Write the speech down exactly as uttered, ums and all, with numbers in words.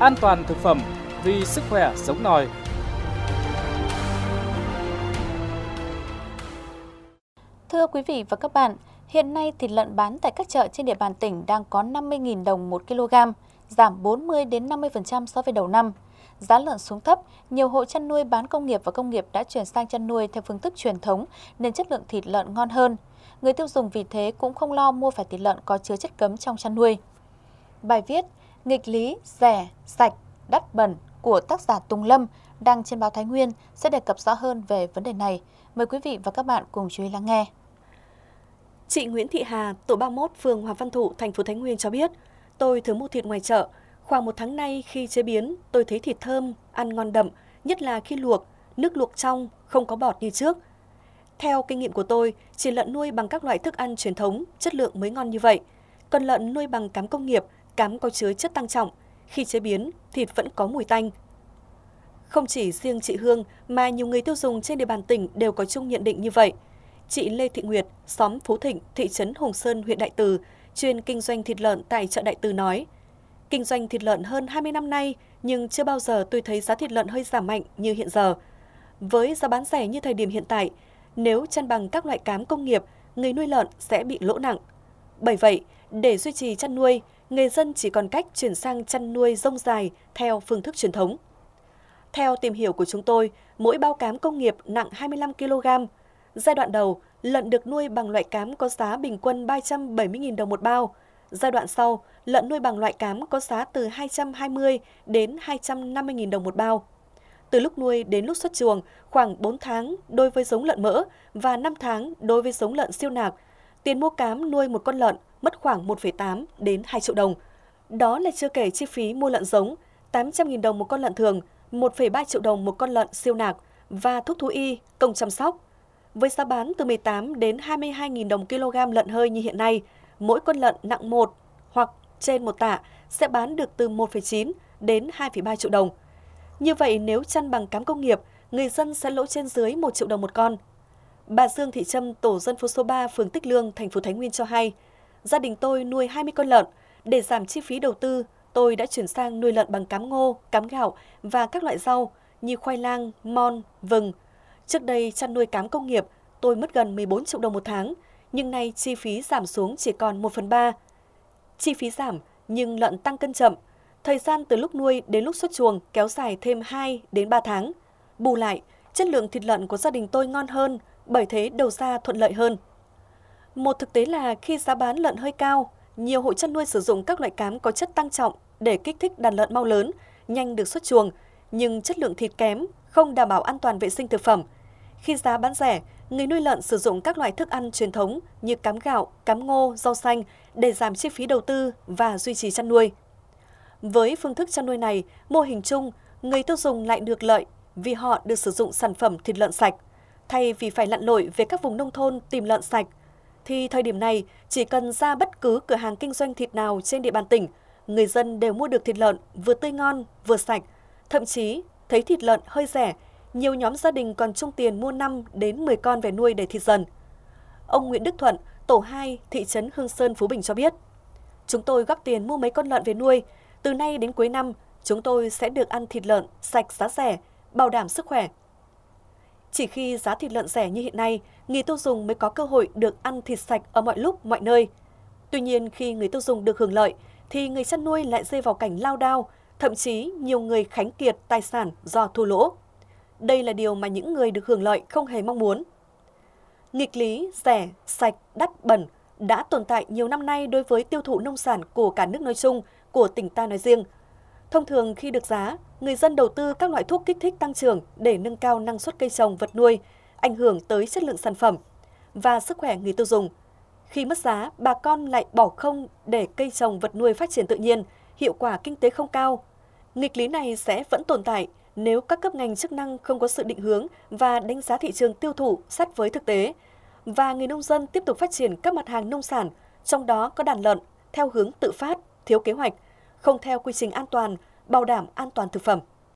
an toàn thực phẩm vì sức khỏe sống nòi. Thưa quý vị và các bạn, hiện nay thịt lợn bán tại các chợ trên địa bàn tỉnh đang có năm mươi nghìn đồng một kg, giảm bốn mươi đến năm mươi phần trăm so với đầu năm. Giá lợn xuống thấp, nhiều hộ chăn nuôi bán công nghiệp và công nghiệp đã chuyển sang chăn nuôi theo phương thức truyền thống nên chất lượng thịt lợn ngon hơn. Người tiêu dùng vì thế cũng không lo mua phải thịt lợn có chứa chất cấm trong chăn nuôi. Bài viết Nghịch lý, rẻ, sạch, đắt bẩn của tác giả Tùng Lâm đăng trên báo Thái Nguyên sẽ đề cập rõ hơn về vấn đề này. Mời quý vị và các bạn cùng chú ý lắng nghe. Chị Nguyễn Thị Hà, tổ ba mươi mốt, phường Hoàng Văn Thụ, thành phố Thái Nguyên cho biết, tôi thường mua thịt ngoài chợ. Khoảng một tháng nay khi chế biến, tôi thấy thịt thơm, ăn ngon đậm, nhất là khi luộc, nước luộc trong, không có bọt như trước. Theo kinh nghiệm của tôi, chỉ lợn nuôi bằng các loại thức ăn truyền thống, chất lượng mới ngon như vậy. Còn lợn nuôi bằng cám công nghiệp, cám có chứa chất tăng trọng, khi chế biến, thịt vẫn có mùi tanh. Không chỉ riêng chị Hương mà nhiều người tiêu dùng trên địa bàn tỉnh đều có chung nhận định như vậy. Chị Lê Thị Nguyệt, xóm Phú Thịnh, thị trấn Hồng Sơn, huyện Đại Từ, chuyên kinh doanh thịt lợn tại chợ Đại Từ nói, kinh doanh thịt lợn hơn hai mươi năm nay nhưng chưa bao giờ tôi thấy giá thịt lợn hơi giảm mạnh như hiện giờ. Với giá bán rẻ như thời điểm hiện tại, nếu chăn bằng các loại cám công nghiệp, người nuôi lợn sẽ bị lỗ nặng. Bởi vậy, để duy trì chăn nuôi, người dân chỉ còn cách chuyển sang chăn nuôi rông dài theo phương thức truyền thống. Theo tìm hiểu của chúng tôi, mỗi bao cám công nghiệp nặng hai mươi lăm ki lô gam. Giai đoạn đầu, lợn được nuôi bằng loại cám có giá bình quân ba trăm bảy mươi nghìn đồng một bao. Giai đoạn sau, lợn nuôi bằng loại cám có giá từ hai trăm hai mươi đến hai trăm năm mươi nghìn đồng một bao. Từ lúc nuôi đến lúc xuất chuồng, khoảng bốn tháng đối với giống lợn mỡ và năm tháng đối với giống lợn siêu nạc. Tiền mua cám nuôi một con lợn mất khoảng một phẩy tám đến hai triệu đồng. Đó là chưa kể chi phí mua lợn giống, tám trăm nghìn đồng một con lợn thường, một phẩy ba triệu đồng một con lợn siêu nạc và thuốc thú y, công chăm sóc. Với giá bán từ mười tám đến hai mươi hai nghìn đồng kg lợn hơi như hiện nay, mỗi con lợn nặng một hoặc trên một tạ sẽ bán được từ một phẩy chín đến hai phẩy ba triệu đồng. Như vậy nếu chăn bằng cám công nghiệp, người dân sẽ lỗ trên dưới một triệu đồng một con. Bà Dương Thị Trâm, tổ dân phố số ba, phường Tích Lương, thành phố Thái Nguyên cho hay, gia đình tôi nuôi hai mươi con lợn. Để giảm chi phí đầu tư, tôi đã chuyển sang nuôi lợn bằng cám ngô, cám gạo và các loại rau như khoai lang, mon, vừng. Trước đây chăn nuôi cám công nghiệp, tôi mất gần mười bốn triệu đồng một tháng, nhưng nay chi phí giảm xuống chỉ còn một phần ba. Chi phí giảm, nhưng lợn tăng cân chậm. Thời gian từ lúc nuôi đến lúc xuất chuồng kéo dài thêm hai đến ba tháng. Bù lại, chất lượng thịt lợn của gia đình tôi ngon hơn, bởi thế đầu ra thuận lợi hơn. Một thực tế là khi giá bán lợn hơi cao, nhiều hộ chăn nuôi sử dụng các loại cám có chất tăng trọng để kích thích đàn lợn mau lớn, nhanh được xuất chuồng, nhưng chất lượng thịt kém, không đảm bảo an toàn vệ sinh thực phẩm. Khi giá bán rẻ, người nuôi lợn sử dụng các loại thức ăn truyền thống như cám gạo, cám ngô, rau xanh để giảm chi phí đầu tư và duy trì chăn nuôi. Với phương thức chăn nuôi này, mô hình chung, người tiêu dùng lại được lợi vì họ được sử dụng sản phẩm thịt lợn sạch. Thay vì phải lặn lội về các vùng nông thôn tìm lợn sạch, thì thời điểm này chỉ cần ra bất cứ cửa hàng kinh doanh thịt nào trên địa bàn tỉnh, người dân đều mua được thịt lợn vừa tươi ngon, vừa sạch. Thậm chí, thấy thịt lợn hơi rẻ, nhiều nhóm gia đình còn chung tiền mua năm đến mười con về nuôi để thịt dần. Ông Nguyễn Đức Thuận, tổ hai, thị trấn Hương Sơn, Phú Bình cho biết, chúng tôi góp tiền mua mấy con lợn về nuôi. Từ nay đến cuối năm, chúng tôi sẽ được ăn thịt lợn sạch giá rẻ, bảo đảm sức khỏe. Chỉ khi giá thịt lợn rẻ như hiện nay, người tiêu dùng mới có cơ hội được ăn thịt sạch ở mọi lúc, mọi nơi. Tuy nhiên, khi người tiêu dùng được hưởng lợi, thì người chăn nuôi lại rơi vào cảnh lao đao, thậm chí nhiều người khánh kiệt tài sản do thua lỗ. Đây là điều mà những người được hưởng lợi không hề mong muốn. Nghịch lý, rẻ, sạch, đắt, bẩn đã tồn tại nhiều năm nay đối với tiêu thụ nông sản của cả nước nói chung, của tỉnh ta nói riêng. Thông thường khi được giá, người dân đầu tư các loại thuốc kích thích tăng trưởng để nâng cao năng suất cây trồng vật nuôi, ảnh hưởng tới chất lượng sản phẩm và sức khỏe người tiêu dùng. Khi mất giá, bà con lại bỏ không để cây trồng vật nuôi phát triển tự nhiên, hiệu quả kinh tế không cao. Nghịch lý này sẽ vẫn tồn tại nếu các cấp ngành chức năng không có sự định hướng và đánh giá thị trường tiêu thụ sát với thực tế, và người nông dân tiếp tục phát triển các mặt hàng nông sản, trong đó có đàn lợn, theo hướng tự phát, thiếu kế hoạch, không theo quy trình an toàn, bảo đảm an toàn thực phẩm.